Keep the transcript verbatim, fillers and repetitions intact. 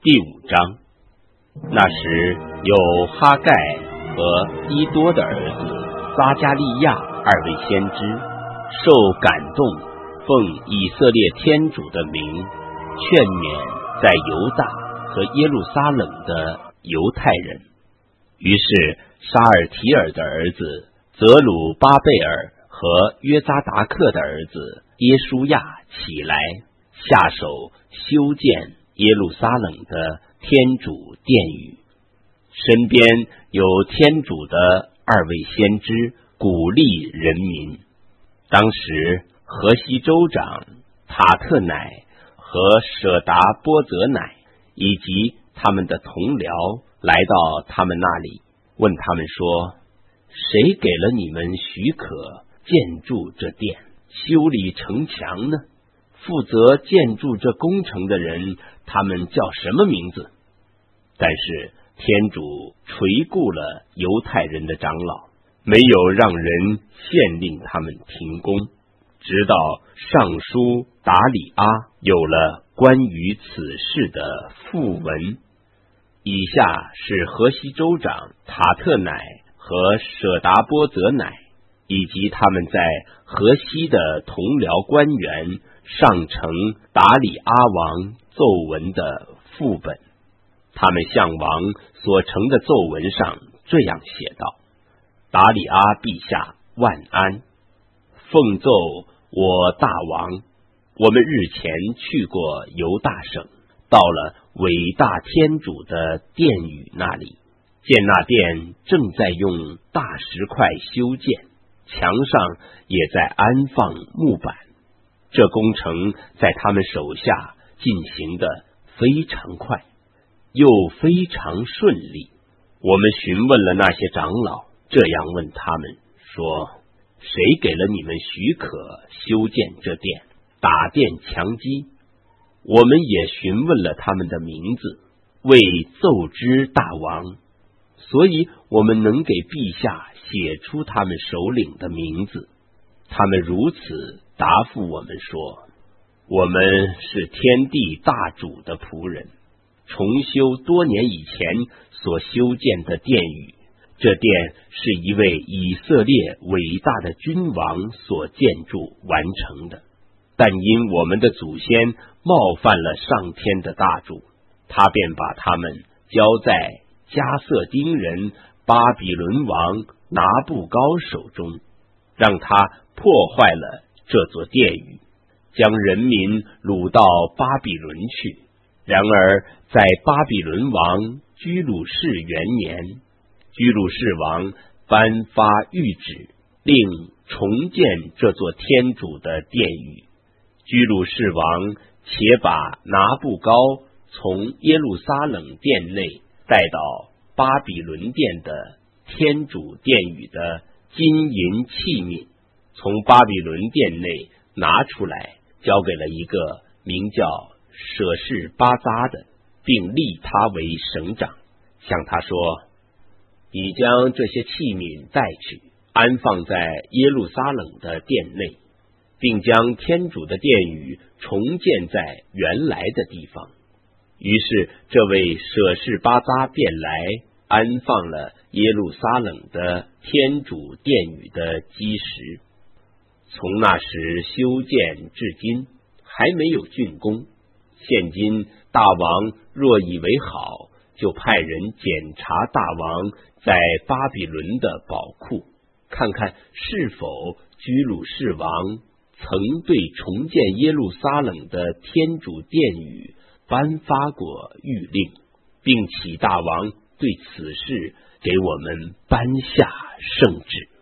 第五章。那时有哈盖和伊多的儿子撒加利亚二位先知，受感动，奉以色列天主的名，劝勉在犹大和耶路撒冷的犹太人。于是沙尔提尔的儿子泽鲁巴贝尔和约扎达克的儿子耶书亚起来，下手修建耶路撒冷的天主殿宇。身边有天主的二位先知鼓励人民。当时河西州长塔特乃和舍达波泽乃以及他们的同僚来到他们那里，问他们说，谁给了你们许可建筑这殿，修理城墙呢？负责建筑这工程的人，他们叫什么名字？但是天主垂顾了犹太人的长老，没有让人限令他们停工，直到尚书达里阿有了关于此事的附文。以下是河西州长塔特乃和舍达波泽乃以及他们在河西的同僚官员上呈达里阿王奏文的副本。他们向王所呈的奏文上这样写道：达里阿陛下万安，奉奏我大王，我们日前去过犹大省，到了伟大天主的殿宇那里，见那殿正在用大石块修建，墙上也在安放木板，这工程在他们手下进行得非常快，又非常顺利。我们询问了那些长老，这样问他们说，谁给了你们许可修建这殿，打殿墙基？我们也询问了他们的名字，为奏知大王，所以我们能给陛下写出他们首领的名字。他们如此答复我们说，我们是天地大主的仆人，重修多年以前所修建的殿宇，这殿是一位以色列伟大的君王所建筑完成的，但因我们的祖先冒犯了上天的大主，他便把他们交在加色丁人巴比伦王拿布高手中，让他破坏了这座殿宇，将人民掳到巴比伦去。然而在巴比伦王居鲁士元年，居鲁士王颁发谕旨，令重建这座天主的殿宇。居鲁士王且把拿布高从耶路撒冷殿内带到巴比伦殿的天主殿宇的金银器皿，从巴比伦殿内拿出来，交给了一个名叫舍士巴扎的，并立他为省长，向他说，你将这些器皿带去，安放在耶路撒冷的殿内，并将天主的殿宇重建在原来的地方。于是这位舍士巴扎便来安放了耶路撒冷的天主殿宇的基石。从那时修建至今，还没有竣工。现今大王若以为好，就派人检查大王在巴比伦的宝库，看看是否居鲁士王曾对重建耶路撒冷的天主殿宇颁发过谕令，并启大王对此事给我们颁下圣旨。